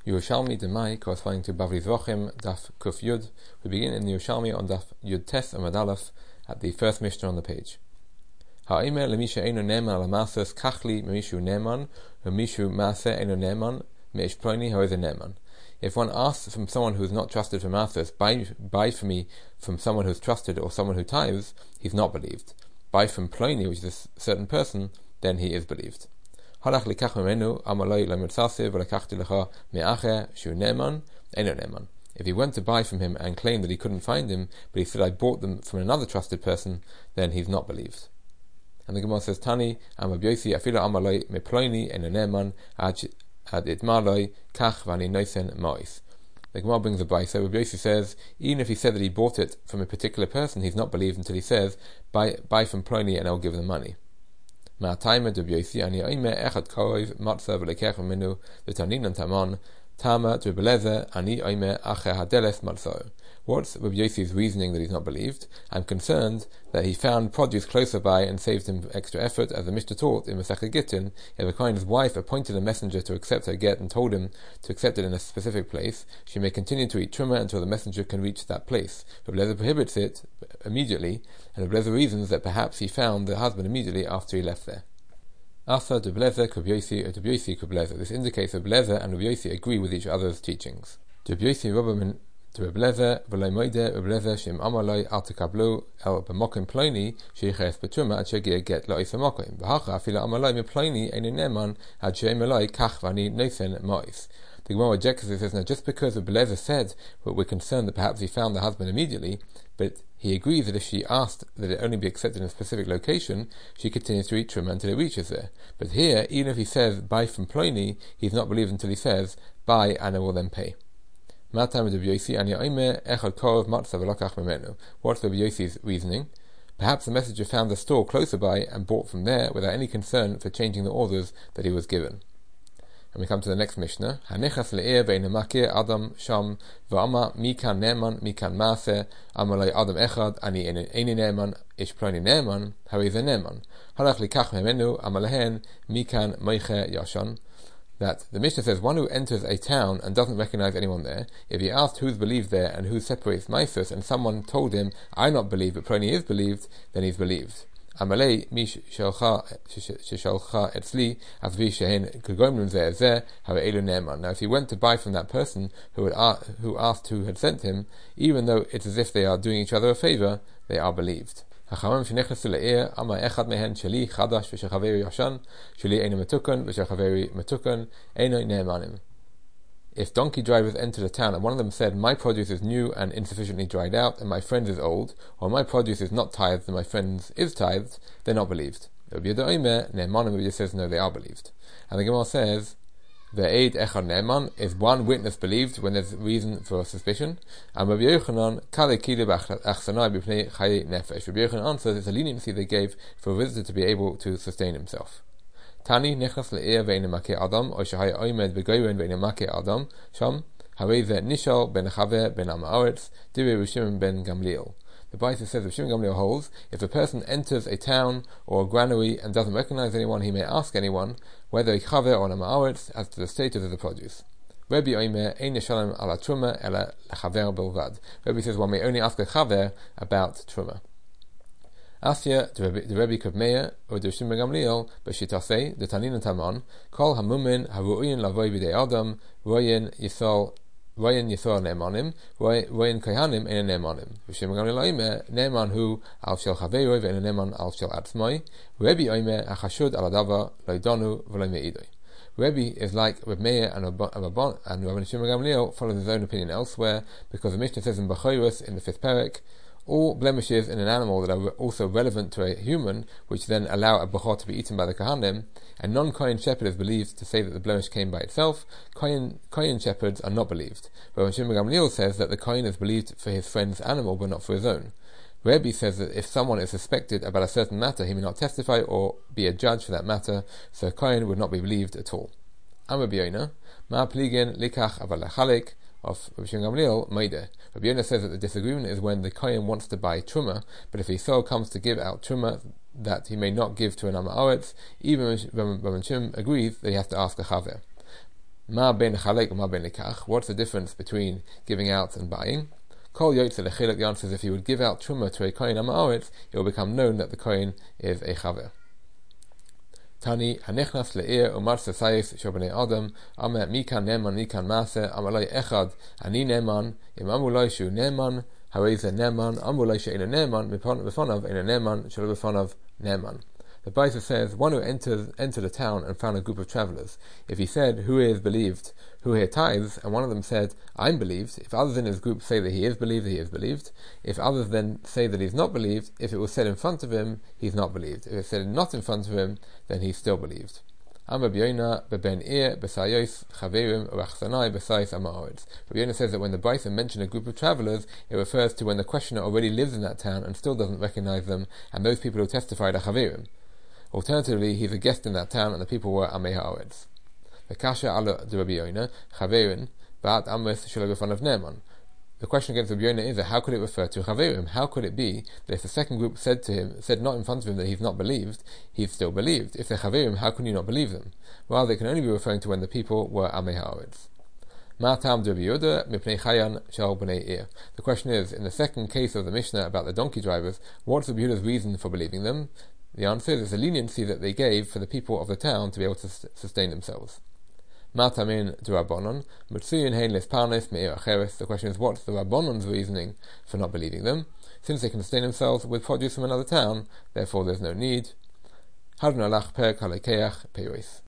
Yerushalmi Demai, corresponding to Bavli Zvochim, Daf Kuf Yud. We begin in the Yerushalmi on Daf Yud Tes Amud Aleph at the first Mishnah on the page. Ha'omer lemisha eino neman al ha'masos kachli memishu neman, memishu maaseh eino neman, meish ploni ho'ezer neman. If one asks from someone who is not trusted for maasos, buy for me from someone who is trusted or someone who tithes, he's not believed. Buy from Ploni, which is a certain person, then he is believed. Halach likach memenu amaloi lemertzasiv v'lekachti lecha me'acher shu neman eino neman. If he went to buy from him and claimed that he couldn't find him, but he said, I bought them from another trusted person, then he's not believed. And the Gemara says, Tani, Amabyosi, Afila Amaloi, Meploni, Eino Neman, Ad Itmaloi, Kach Vani Noisen Mois. The Gemara brings a brayso. So Rabbi says, even if he said that he bought it from a particular person, he's not believed until he says, buy from Ploni and I'll give them money. Ma'atayma Rabbi Ani Oime Echad Korov Matzav Lekech Minu L'Taninan Tamon Tama Dribeleze Ani Oime Acher Hadeles Matzor. What's Rabbi Yossi's reasoning that he's not believed? I'm concerned that he found produce closer by and saved him extra effort, as the Mishnah taught in Masechet Gittin. If a Kohen's wife appointed a messenger to accept her get and told him to accept it in a specific place, she may continue to eat truma until the messenger can reach that place. Rabbi Lezer prohibits it immediately, and Rabbi Lezer reasons that perhaps he found the husband immediately after he left there. Asa de Blezer Rabbi Yossi or Rabbi Yossi Blezer. This indicates that Blezer and Rabbi Yossi agree with each other's teachings. Rabbi Yossi Rabbamin to Rabbi Lezer v'lei moide Rabbi Lezer shem amaloi al tekablu el b'mokim ploni sheiches betruma ad shegia get lo isa mokim v'hacha afila amaloi me ploni eino neman ad she'emaloi kach vani noisen mois. The Gemara rejects this. It says, now just because Rabbi Lezer said that we're concerned that perhaps he found the husband immediately, but he agrees that if she asked that it only be accepted in a specific location, she continues to eat truma until it reaches there. But here, even if he says buy from Ploni, he's not believed until he says buy and I will then pay. What's Rabbi Yossi's reasoning? Perhaps the messenger found the store closer by and bought from there without any concern for changing the orders that he was given. And we come to the next Mishnah. Hanichas le'er ve'inamakir Adam sham v'ama mikan neman mikan maaseh amalei Adam echad ani eini neman ish ploni neman ha'ezer neman halach likach memenu amalehen mikan moiche yashan. That the Mishnah says one who enters a town and doesn't recognize anyone there, if he asked who's believed there and who separates Maisus, and someone told him, I not believe but Ploni is believed, then he's believed. Amalei mish shalcha etzli azvi shehen kugomrim zeh ha'elu ne'eman. Now, if he went to buy from that person who asked who had sent him, even though it's as if they are doing each other a favor, they are believed. Hachamim shenechnasu le'er ama echad mehen sheli chadash v'shechaveri yashan sheli eino metukan v'shechaveri metukan eino ne'emanim. If donkey drivers entered a town and one of them said, my produce is new and insufficiently dried out, and my friend's is old, or my produce is not tithed and my friend's is tithed, they're not believed. Rabbi Yehuda says, no, they are believed. And the Gemara says, Ve'ed echad ne'eman, is one witness believed when there's reason for suspicion? And Rabbi Yochanan, kale kile b'achsanai b'pnei chayi nefesh. Rabbi Yochanan answers, it's a leniency they gave for a visitor to be able to sustain himself. Tani nechas le'er ve'inamake adam, or shahaya oimed begoyen ve'inamake adam, sham, harei ze nishal ben chaver ben amaretz, divrei Shimon ben Gamliel. The Brayso says that Shimon Gamliel holds, if a person enters a town or a granary and doesn't recognize anyone, he may ask anyone, whether a chaver or an amaretz, as to the status of the produce. Rabbi Omer ein yeshalem ala truma ela lechaver belvad. Rabbi says one may only ask a chaver about truma. Asya the Rabbi Kavmeya or the Shimon Gamliel b'shitasei the Taninan Tamon kol hamumin haru'in lavoi b'dei adam royen yisol ne'emanim royen kahanim ein ne'emanim. Shimon Gamliel oimer ne'eman hu al shel chaveroi ve'en ne'eman al shel atzmai. Rabbi oimer hachashud al adava lo yidonu v'lo me'idoi. Rabbi is like Reb Meir and Rabbi Shimon Gamliel follows his own opinion elsewhere, because the Mishnah says in Bechorus in the 5th parak, all blemishes in an animal that are also relevant to a human, which then allow a bechor to be eaten by the Kohanim, and non-Kohen shepherd is believed to say that the blemish came by itself. Kohen shepherds are not believed. But Shimon Gamliel says that the Kohen is believed for his friend's animal, but not for his own. Rabbi says that if someone is suspected about a certain matter, he may not testify or be a judge for that matter, so a Kohen would not be believed at all. Rabbi Yonah, ma pligen likach aval lechalik, of Rabbi Shimon Gamliel, Meideh. Rabbi Yonah says that the disagreement is when the Kohen wants to buy truma, but if he so comes to give out truma that he may not give to an amaretz, even Rabbi Shimon agrees that he has to ask a chaver. Ma ben chalek ma ben nikach. What's the difference between giving out and buying? Kol yotze lechilek. The answer is if you would give out truma to a kohen ha'ma'aretz, it will become known that the kohen is a chaver. Tani hanechnas le'ir umar sasayis shobnei adam amer mikan neman mikan maser amalai echad ani neman im amulai shu neman haweze neman amulai she'ena neman b'fonav ena neman shelo b'fonav neman. The Baisa says one who entered a town and found a group of travelers. If he said, "Who here is believed? Who here tithes?" and one of them said, "I'm believed," if others in his group say that he is believed. If others then say that he's not believed, if it was said in front of him, he's not believed. If it's said not in front of him, then he's still believed. Rabbi Yonah says that when the Baisa mentioned a group of travelers, it refers to when the questioner already lives in that town and still doesn't recognize them, and those people who testified are chaverim. Alternatively, he's a guest in that town and the people were Amei Haaretz. The question against Rabbi Yonah is that how could it refer to chaverim? How could it be that if the second group said not in front of him that he's not believed, he's still believed? If they're chaverim, how can you not believe them? Rather, it can only be referring to when the people were Amei Haaretz. The question is, in the second case of the Mishnah about the donkey drivers, what's Rabbi Yehuda's reason for believing them? The answer is it's a leniency that they gave for the people of the town to be able to sustain themselves. The question is, what's the Rabbanon's reasoning for not believing them? Since they can sustain themselves with produce from another town, therefore there's no need.